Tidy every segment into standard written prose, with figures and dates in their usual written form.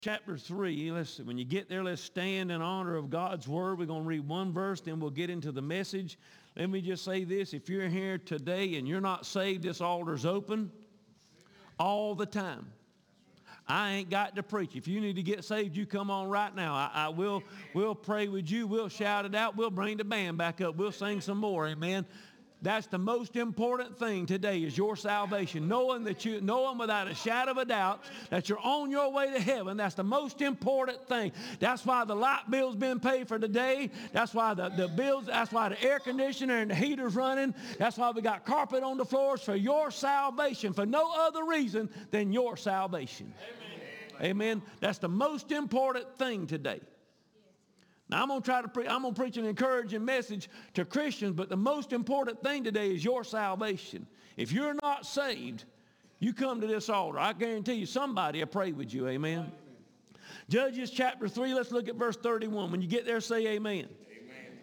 chapter 3. Listen, when you get there, let's stand in honor of God's word. We're going to read one verse, then we'll get into the message. Let me just say this. If you're here today and you're not saved, this altar's open all the time. I ain't got to preach. If you need to get saved, you come on right now. We'll pray with you. We'll shout it out. We'll bring the band back up. We'll sing some more. Amen. That's the most important thing today is your salvation. Knowing without a shadow of a doubt that you're on your way to heaven. That's the most important thing. That's why the light bill's been paid for today. That's why the bills, that's why the air conditioner and the heater's running. That's why we got carpet on the floors for your salvation, for no other reason than your salvation. Amen. Amen. That's the most important thing today. Now, I'm going to preach an encouraging message to Christians, but the most important thing today is your salvation. If you're not saved, you come to this altar. I guarantee you somebody will pray with you. Amen. Amen. Judges chapter 3, let's look at verse 31. When you get there, say amen. Amen.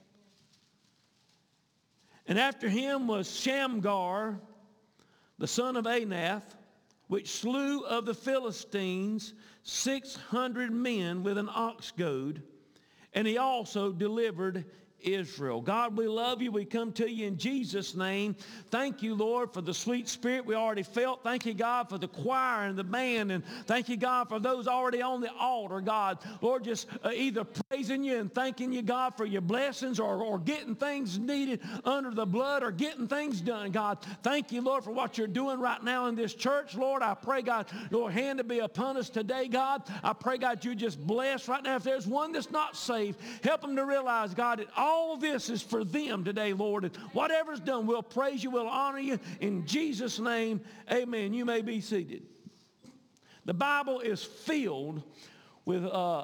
And after him was Shamgar, the son of Anath, which slew of the Philistines 600 men with an ox goad. And he also delivered Israel. God, we love you. We come to you in Jesus' name. Thank you, Lord, for the sweet spirit we already felt. Thank you, God, for the choir and the band. And thank you, God, for those already on the altar, God. Lord, just either praising you and thanking you, God, for your blessings or getting things needed under the blood or getting things done, God. Thank you, Lord, for what you're doing right now in this church, Lord. I pray, God, your hand to be upon us today, God. I pray, God, you just bless right now. If there's one that's not saved, help them to realize, God, that all this is for them today, Lord. And whatever's done, we'll praise you, we'll honor you. In Jesus' name, amen. You may be seated. The Bible is filled with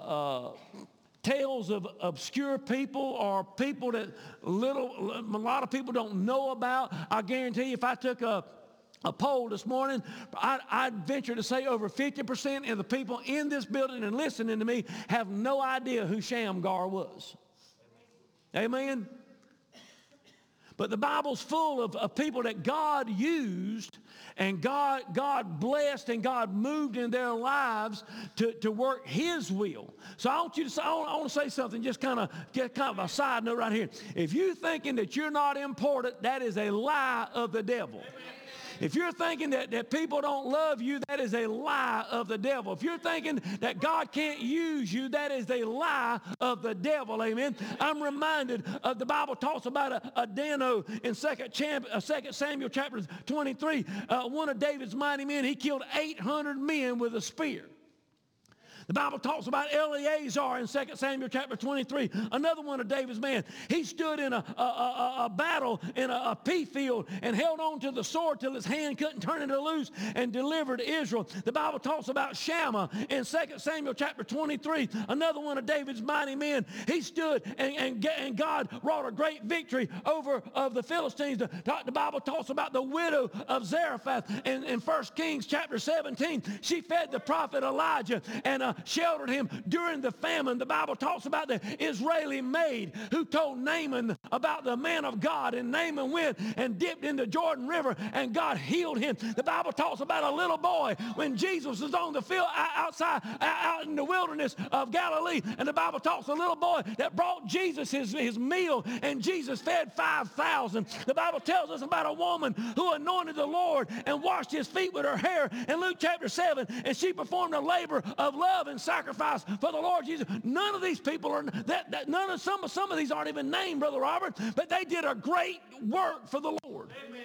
tales of obscure people or people that a lot of people don't know about. I guarantee you if I took a poll this morning, I'd venture to say over 50% of the people in this building and listening to me have no idea who Shamgar was. Amen? But the Bible's full of people that God used and God blessed and God moved in their lives to work his will. So I want you to say, I want to say something, just kind of a side note right here. If you're thinking that you're not important, that is a lie of the devil. Amen. If you're thinking that people don't love you, that is a lie of the devil. If you're thinking that God can't use you, that is a lie of the devil. Amen. I'm reminded of the Bible talks about a Dano in 2 Samuel chapter 23. One of David's mighty men, he killed 800 men with a spear. The Bible talks about Eleazar in 2 Samuel chapter 23, another one of David's men. He stood in a battle in a pea field and held on to the sword till his hand couldn't turn it loose and delivered Israel. The Bible talks about Shammah in 2 Samuel chapter 23, another one of David's mighty men. He stood and God wrought a great victory over of the Philistines. The Bible talks about the widow of Zarephath in 1 Kings chapter 17. She fed the prophet Elijah and sheltered him during the famine. The Bible talks about the Israeli maid who told Naaman about the man of God, and Naaman went and dipped in the Jordan River and God healed him. The Bible talks about a little boy when Jesus was on the field out in the wilderness of Galilee, and the Bible talks a little boy that brought Jesus his meal, and Jesus fed 5,000. The Bible tells us about a woman who anointed the Lord and washed his feet with her hair in Luke chapter 7, and she performed a labor of love and sacrifice for the Lord Jesus. None of these people are some of these aren't even named, Brother Robert, but they did a great work for the Lord. Amen.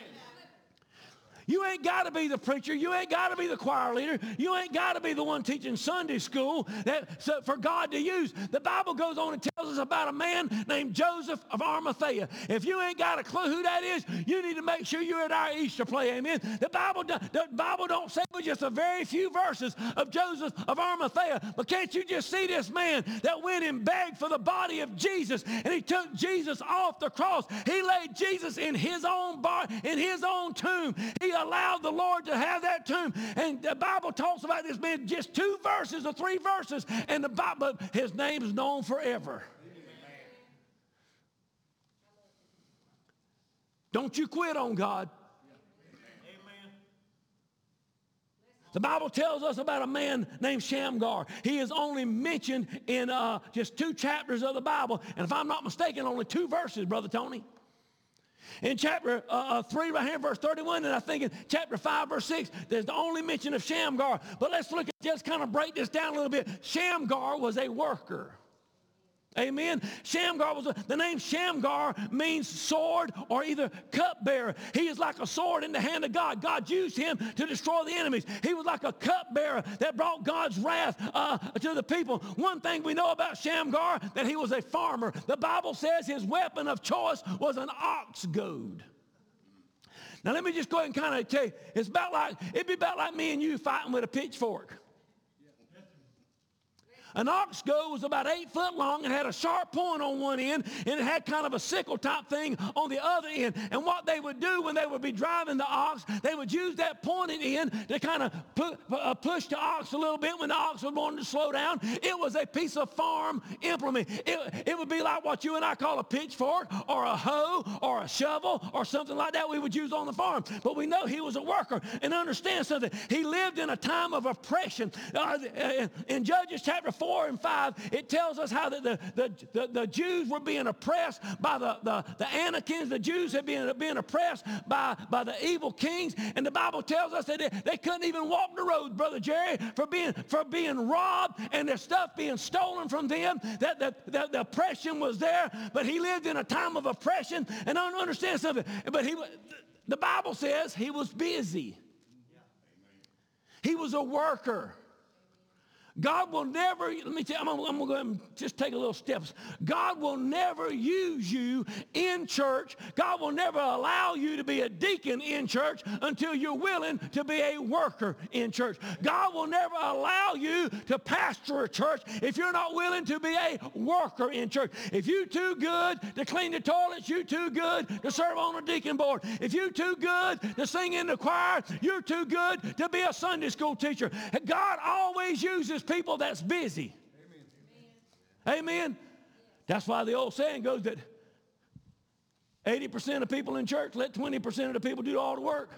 You ain't got to be the preacher. You ain't got to be the choir leader. You ain't got to be the one teaching Sunday school for God to use. The Bible goes on and tells us about a man named Joseph of Arimathea. If you ain't got a clue who that is, you need to make sure you're at our Easter play. Amen. The Bible don't say but just a very few verses of Joseph of Arimathea. But can't you just see this man that went and begged for the body of Jesus, and he took Jesus off the cross. He laid Jesus in his own tomb. He allowed the Lord to have that tomb. And the Bible talks about this man, just 2 verses or 3 verses, and the Bible, his name is known forever. Don't you quit on God. The Bible tells us about a man named Shamgar. He is only mentioned in just 2 chapters of the Bible. And if I'm not mistaken, only 2 verses, Brother Tony. In chapter 3, right here, verse 31, and I think in chapter 5, verse 6, there's the only mention of Shamgar. But let's look at, just kind of break this down a little bit. Shamgar was a worker. Amen. Shamgar was the name Shamgar means sword or either cupbearer. He is like a sword in the hand of God. God used him to destroy the enemies. He was like a cupbearer that brought God's wrath to the people. One thing we know about Shamgar, that he was a farmer. The Bible says his weapon of choice was an ox goad. Now let me just go ahead and kind of tell you, it'd be about like me and you fighting with a pitchfork. An ox goad was about 8 foot long and had a sharp point on one end, and it had kind of a sickle type thing on the other end. And what they would do when they would be driving the ox, they would use that pointed end to kind of push the ox a little bit when the ox was wanting to slow down. It was a piece of farm implement. It would be like what you and I call a pitchfork or a hoe or a shovel or something like that we would use on the farm. But we know he was a worker. And understand something. He lived in a time of oppression. In Judges chapter 4 and 5, it tells us how the Jews were being oppressed by the Anakims. The Jews had been oppressed by the evil kings. And the Bible tells us that they couldn't even walk the roads, Brother Jerry, for being robbed and their stuff being stolen from them. That the oppression was there. But he lived in a time of oppression. And I don't understand something. But the Bible says he was busy. He was a worker. God will never, let me tell you, I'm going to go ahead and just take a little steps. God will never use you in church. God will never allow you to be a deacon in church until you're willing to be a worker in church. God will never allow you to pastor a church if you're not willing to be a worker in church. If you're too good to clean the toilets, you're too good to serve on a deacon board. If you're too good to sing in the choir, you're too good to be a Sunday school teacher. God always uses people that's busy. Amen. Amen. That's why the old saying goes that 80% of people in church let 20% of the people do all the work.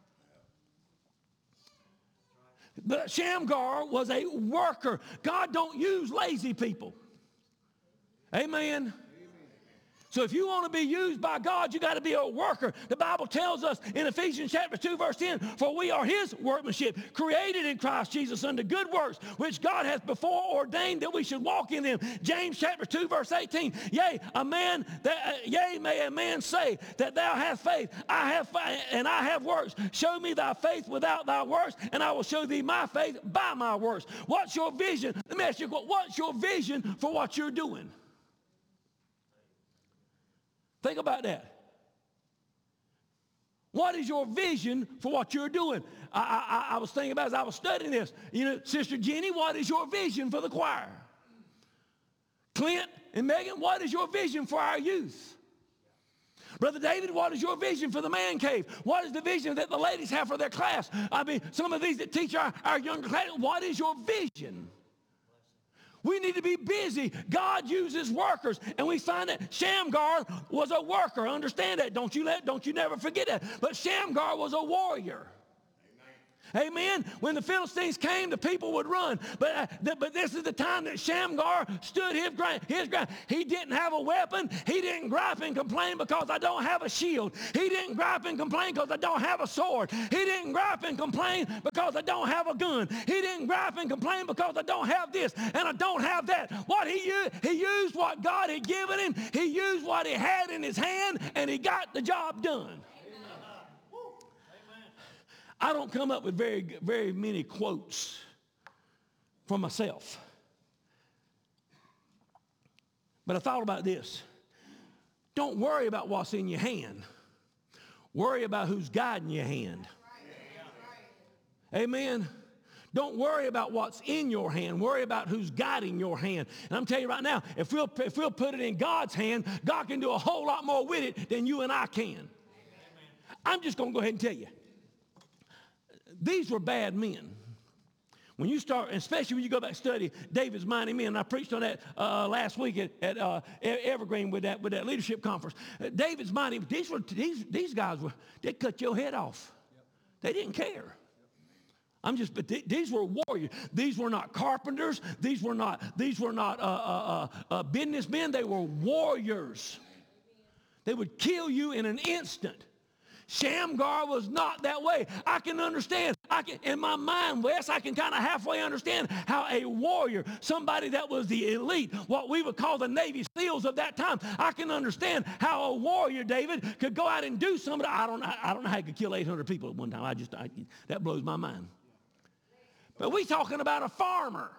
But Shamgar was a worker. God don't use lazy people. Amen. So if you want to be used by God, you got to be a worker. The Bible tells us in Ephesians chapter 2, verse 10, for we are his workmanship, created in Christ Jesus unto good works, which God hath before ordained that we should walk in them. James chapter 2, verse 18, yea, may a man say that thou hast faith. I have faith, and I have works. Show me thy faith without thy works, and I will show thee my faith by my works. What's your vision? Let me ask you, what's your vision for what you're doing? Think about that. What is your vision for what you're doing? I was thinking about as I was studying this. You know, Sister Jenny, what is your vision for the choir? Clint and Megan, what is your vision for our youth? Brother David, what is your vision for the man cave? What is the vision that the ladies have for their class? I mean, some of these that teach our younger class, what is your vision? We need to be busy. God uses workers. And we find that Shamgar was a worker. Understand that. Don't you never forget that. But Shamgar was a warrior. Amen. When the Philistines came, the people would run. But this is the time that Shamgar stood his ground. He didn't have a weapon. He didn't gripe and complain because I don't have a shield. He didn't gripe and complain because I don't have a sword. He didn't gripe and complain because I don't have a gun. He didn't gripe and complain because I don't have this and I don't have that. What he used what God had given him. He used what he had in his hand, and he got the job done. I don't come up with very, very many quotes for myself. But I thought about this. Don't worry about what's in your hand. Worry about who's guiding your hand. Amen. Don't worry about what's in your hand. Worry about who's guiding your hand. And I'm telling you right now, if we'll put it in God's hand, God can do a whole lot more with it than you and I can. I'm just going to go ahead and tell you. These were bad men. When you start, especially when you go back and study David's mighty men, and I preached on that last week at Evergreen with that leadership conference. David's mighty, these guys they cut your head off. They didn't care. But these were warriors. These were not carpenters. These were not businessmen. They were warriors. They would kill you in an instant. Shamgar was not that way. I can understand. In my mind, Wes, I can kind of halfway understand how a warrior, somebody that was the elite, what we would call the Navy SEALs of that time, I can understand how a warrior, David, could go out and do something. I don't know how he could kill 800 people at one time. That blows my mind. But we're talking about a farmer.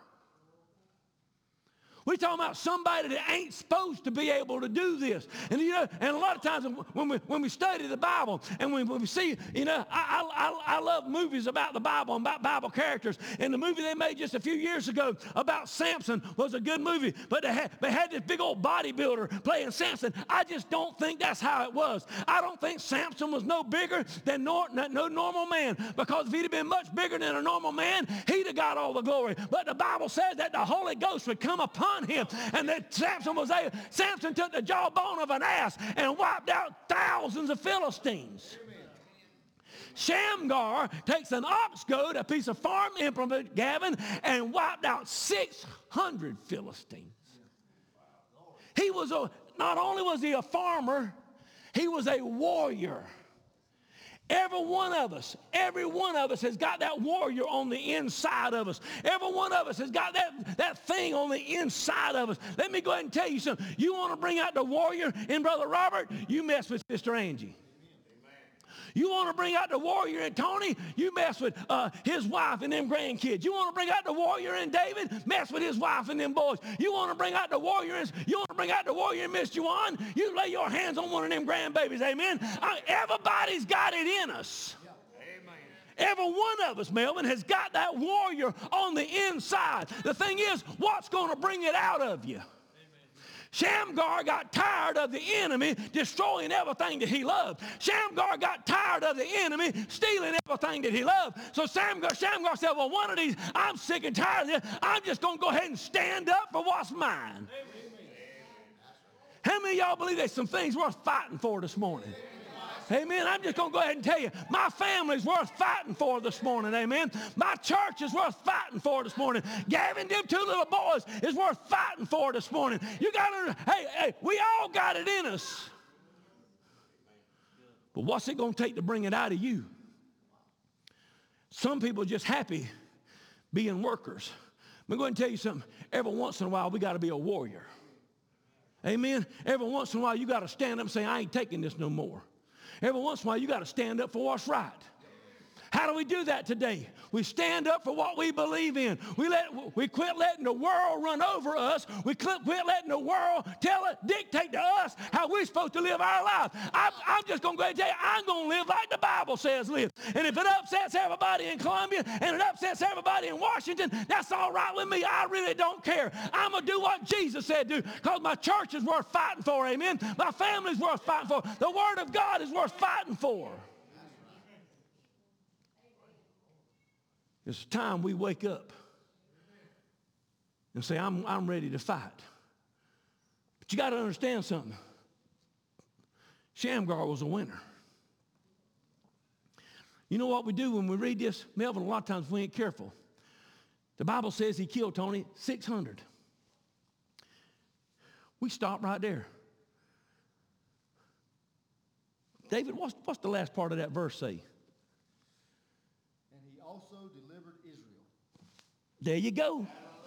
We're talking about somebody that ain't supposed to be able to do this. And and a lot of times when we study the Bible and when we see, I love movies about the Bible and about Bible characters. And the movie they made just a few years ago about Samson was a good movie. But they had this big old bodybuilder playing Samson. I just don't think that's how it was. I don't think Samson was no bigger than no normal man. Because if he'd have been much bigger than a normal man, he'd have got all the glory. But the Bible says that the Holy Ghost would come upon him, and that Samson took the jawbone of an ass and wiped out thousands of Philistines. Amen. Shamgar takes an ox goad, a piece of farm implement, Gavin, and wiped out 600 Philistines. Not only was he a farmer, he was a warrior. Every one of us has got that warrior on the inside of us. Every one of us has got that thing on the inside of us. Let me go ahead and tell you something. You want to bring out the warrior in Brother Robert? You mess with Sister Angie. You want to bring out the warrior in Tony? You mess with his wife and them grandkids. You want to bring out the warrior in David? Mess with his wife and them boys. You want to bring out the warrior in Miss Juwan? You lay your hands on one of them grandbabies. Amen. Everybody's got it in us. Amen. Every one of us, Melvin, has got that warrior on the inside. The thing is, what's going to bring it out of you? Shamgar got tired of the enemy destroying everything that he loved. Shamgar got tired of the enemy stealing everything that he loved. So Shamgar said, well, one of these, I'm sick and tired of this. I'm just going to go ahead and stand up for what's mine. Amen. How many of y'all believe there's some things worth fighting for this morning? Amen. I'm just going to go ahead and tell you, my family's worth fighting for this morning. Amen. My church is worth fighting for this morning. Gavin, them two little boys is worth fighting for this morning. You got to, hey, we all got it in us. But what's it going to take to bring it out of you? Some people are just happy being workers. I'm going to tell you something. Every once in a while, we got to be a warrior. Amen. Every once in a while, you got to stand up and say, I ain't taking this no more. Every once in a while, you got to stand up for what's right. How do we do that today? We stand up for what we believe in. We quit letting the world run over us. We quit letting the world dictate to us how we're supposed to live our life. I'm just going to go ahead and tell you, I'm going to live like the Bible says live. And if it upsets everybody in Columbia and it upsets everybody in Washington, that's all right with me. I really don't care. I'm going to do what Jesus said do because my church is worth fighting for, amen? My family's worth fighting for. The Word of God is worth fighting for. It's time we wake up and say, I'm ready to fight. But you got to understand something. Shamgar was a winner. You know what we do when we read this? Melvin, a lot of times we ain't careful. The Bible says he killed, Tony, 600. We stop right there. David, what's the last part of that verse say? And he also delivered Israel. There you go.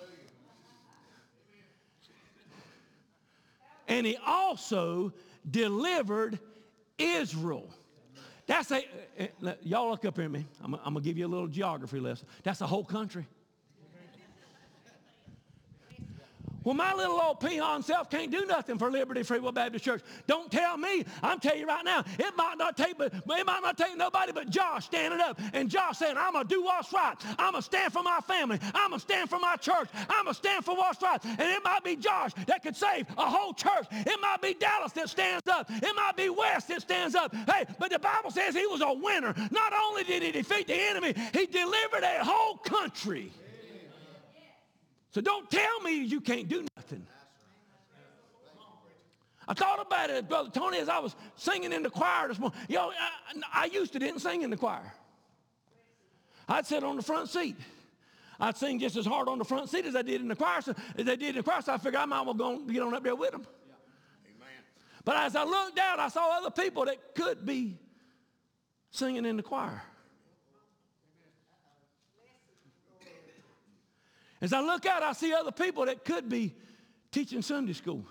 And he also delivered Israel. That's y'all look up here at me. I'm going to give you a little geography lesson. That's a whole country. Well, my little old peon self can't do nothing for Liberty Free Will Baptist Church. Don't tell me. I'm telling you right now, it might not take nobody but Josh standing up and Josh saying, I'm going to do what's right. I'm going to stand for my family. I'm going to stand for my church. I'm going to stand for what's right. And it might be Josh that could save a whole church. It might be Dallas that stands up. It might be West that stands up. Hey, but the Bible says he was a winner. Not only did he defeat the enemy, he delivered a whole country. So don't tell me you can't do nothing. I thought about it, Brother Tony, as I was singing in the choir this morning. I used to didn't sing in the choir. I'd sit on the front seat. I'd sing just as hard on the front seat as I did in the choir. So as they did in the choir, so I figured I might as well go get on up there with them. Yeah. Amen. But as I looked out, I saw other people that could be singing in the choir. As I look out, I see other people that could be teaching Sunday school.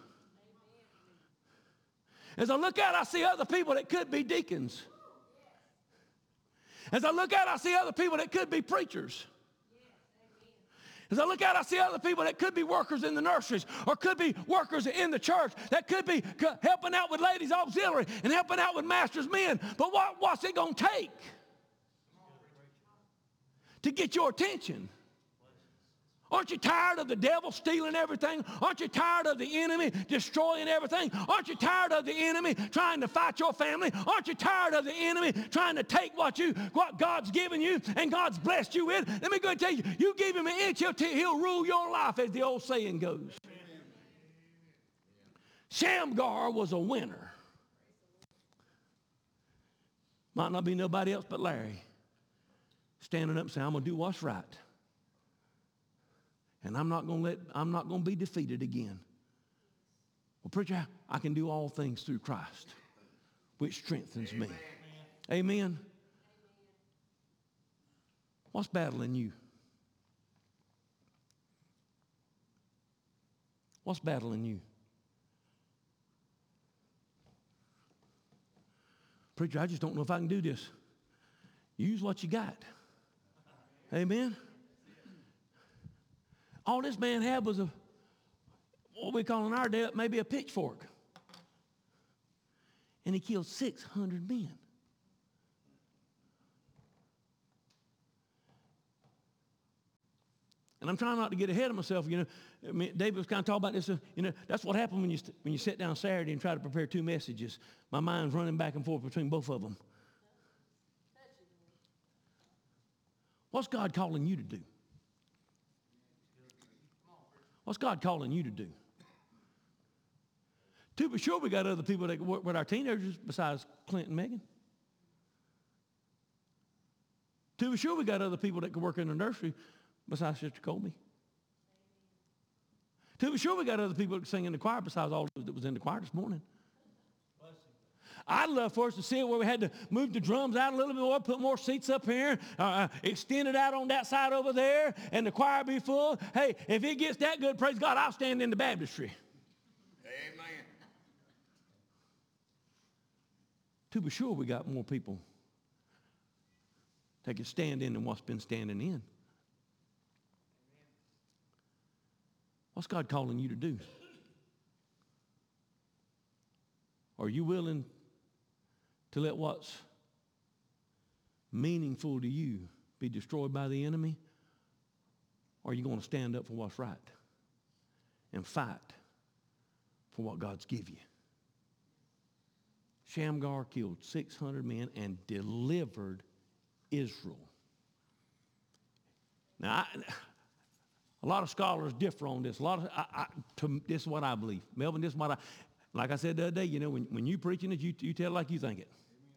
As I look out, I see other people that could be deacons. As I look out, I see other people that could be preachers. As I look out, I see other people that could be workers in the nurseries or could be workers in the church, that could be helping out with ladies' auxiliary and helping out with masters' men. But what's it going to take to get your attention? Aren't you tired of the devil stealing everything? Aren't you tired of the enemy destroying everything? Aren't you tired of the enemy trying to fight your family? Aren't you tired of the enemy trying to take what God's given you and God's blessed you with? Let me go and tell you, you give him an inch, he'll rule your life, as the old saying goes. Shamgar was a winner. Might not be nobody else but Larry standing up and saying, I'm going to do what's right. And I'm not going to be defeated again. Well, preacher, I can do all things through Christ, which strengthens me. Amen. What's battling you? What's battling you? Preacher, I just don't know if I can do this. Use what you got. Amen. All this man had was what we call in our day maybe a pitchfork. And he killed 600 men. And I'm trying not to get ahead of myself. You know, I mean, David was kind of talking about this. You know, that's what happened when you sit down Saturday and try to prepare two messages. My mind's running back and forth between both of them. What's God calling you to do? What's God calling you to do? To be sure, we got other people that can work with our teenagers besides Clint and Megan. To be sure, we got other people that can work in the nursery besides Sister Colby. To be sure, we got other people that can sing in the choir besides all those that was in the choir this morning. I'd love for us to see it where we had to move the drums out a little bit more, put more seats up here, extend it out on that side over there, and the choir be full. Hey, if it gets that good, praise God, I'll stand in the baptistry. Amen. To be sure, we got more people that can stand in than what's been standing in. What's God calling you to do? Are you willing to let what's meaningful to you be destroyed by the enemy? Or are you going to stand up for what's right and fight for what God's give you? Shamgar killed 600 men and delivered Israel. Now, a lot of scholars differ on this. This is what I believe. Melvin, this is what like I said the other day, you know, when you preaching it, you tell it like you think it.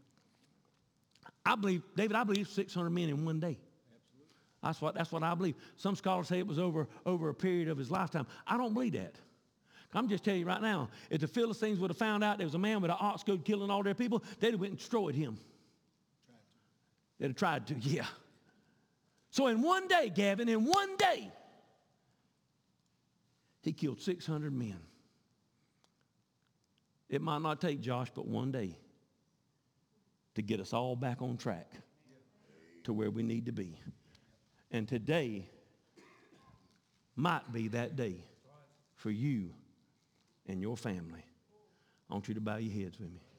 I believe 600 men in one day. Absolutely. That's what I believe. Some scholars say it was over a period of his lifetime. I don't believe that. I'm just telling you right now, if the Philistines would have found out there was a man with an ox goad killing all their people, they'd have went and destroyed him. They'd have tried to, yeah. So in one day, Gavin, in one day, he killed 600 men. It might not take Josh but one day to get us all back on track to where we need to be. And today might be that day for you and your family. I want you to bow your heads with me.